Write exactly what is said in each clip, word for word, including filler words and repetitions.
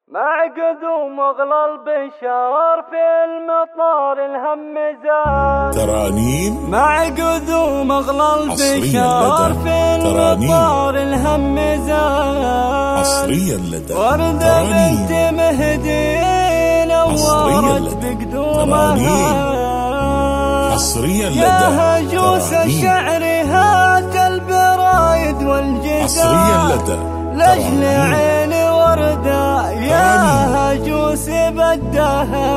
معقد ومغلى البشار في المطار الهم زاد. ترانيم معقد ومغلى البشار في المطار الهم زاد. حصريا لدى وردة بنت مهدي نورت بقدومها. حصريا لدى يا هجوس الشعر هات البرايد والجدال. حصريا لدى لجل عيني وردة يا هجوس بدها.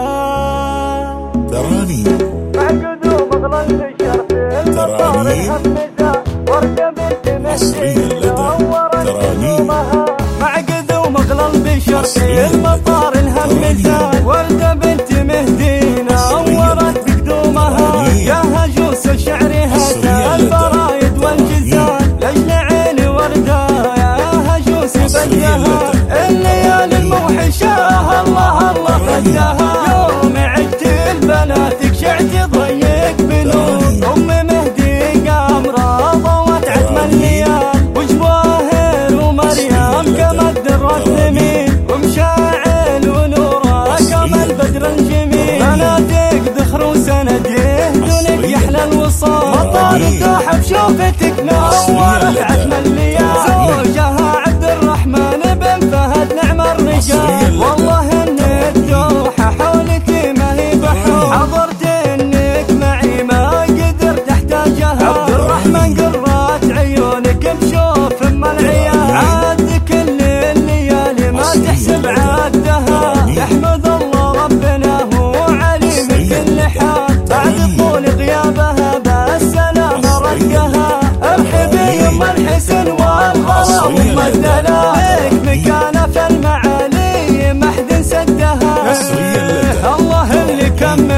ترانيم معقد ومغلى البشر في المطار الهم زاد. وردة بنت مهدي نورت بقدومها. معقد ومغلى البشر في المطار الهم زاد. وردة بنت مهدي نورت بقدومها. يا هجوس الشعر هات البرايد والجزال. لجل عيني وردة يا هجوس بدها. الليالي الموحشة الله الله خدها. يوم عدت البناتك شعت ضيق بنور. أم مهدي قامرة ضوت عتم الليال. وجواهر ومريم كما الدر الثمين. ومشاعل ونوره كما البدر الجميل. بناتك ذخر وسند يهدونك يحلى الوصال. مطار الدوحة بشوفتك نورت عتم الليال. زوجها عبد الرحمن بن فهد نعم الرجال. والله ان الدوحة حولك ما هي بحول. حضرت انك معي ما قدرت احتاجها. عبد الرحمن قرات عيونك بشوف ام العيال. عاد كل الليالي ما تحسب عادها. يحمد الله ربنا هو عليم بكل حال. بعد طول غيابها بالسلامة ردها. ارحبي يم الحسن والغلا وام الدلال. لك مكانة في المعالي ما حد سدها. الله اللي كمل